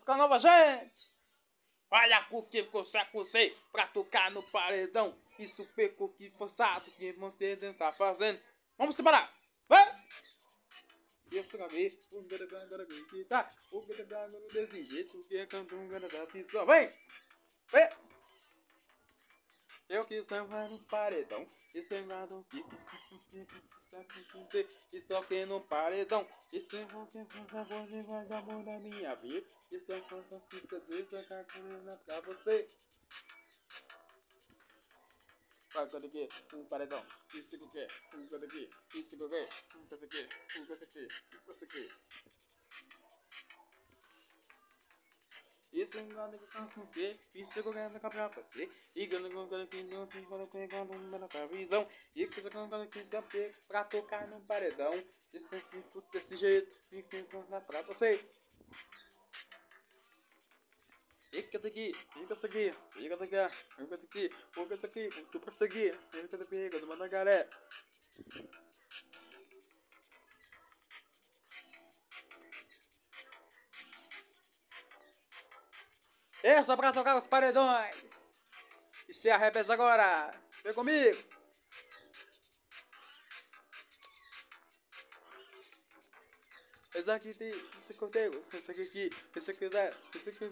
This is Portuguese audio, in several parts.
música nova, gente! Olha o que você acusei pra tocar no paredão. Isso pecou que forçado que você tá fazendo. Vamos separar! Vai! Isso cabe, o gara que tá. O gara desse jeito que é canto um gara da pisão. Vem! Vem! Eu quis sangrar no paredão. E sangrar no pico. E só que no paredão. E sangrar que vai dar amor na minha vida. E sangrar que precisa de sangrar pra você. Vai quando aqui, paredão. Isso aqui, quando aqui, isso aqui, quando aqui, quando aqui, quando aqui. Isso engana que tá com que, isso eu ganho pra você. E ganho que não tem quando pegando uma visão. E que eu ganho que saber pra tocar no paredão. Isso aqui desse jeito, fica encontrando pra você. Fica daqui, fica isso aqui, fica daqui, fica daqui, fica isso aqui, tu prosseguir, fica daqui, quando manda a galera. Essa pra tocar os paredões. E se arrepende agora. Vem comigo. Esse aqui tem, esse conteúdo, esse aqui, esse aqui, esse aqui,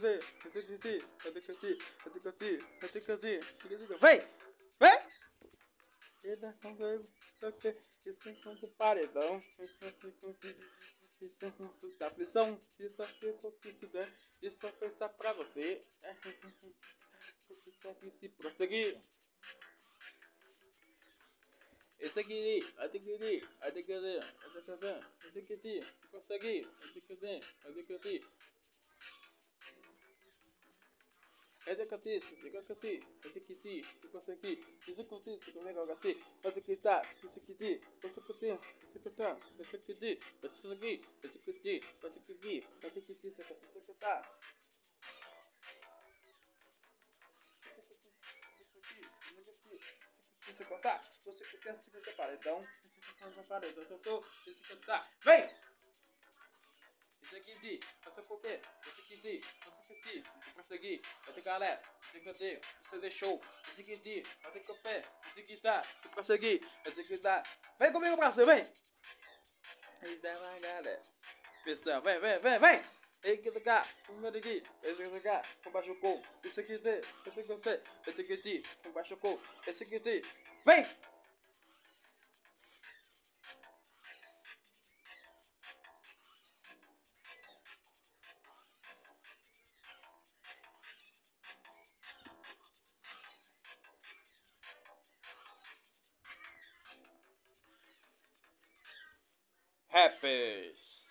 esse aqui, vem! Vem! Eita, isso enquanto paredão, isso enquanto da aflição, isso aqui que se der, isso aqui só pra você, isso aqui se prosseguir. Esse aqui, conseguir, você quer se preparar, então, vem! Esse aqui de, essa qualquer, esse aqui de, prosseguir, vai ter galera, tem que ter, você deixou, esse aqui de, vai ter que o pé, esse aqui tá, prosseguir, esse aqui tá, vem comigo pra você, vem! E dá uma galera, pessoal, vem, esse aqui tá, primeiro aqui, esse aqui tá, com baixo cor, esse aqui de, esse aqui de, com baixo cor, esse aqui de, vem! Rappers.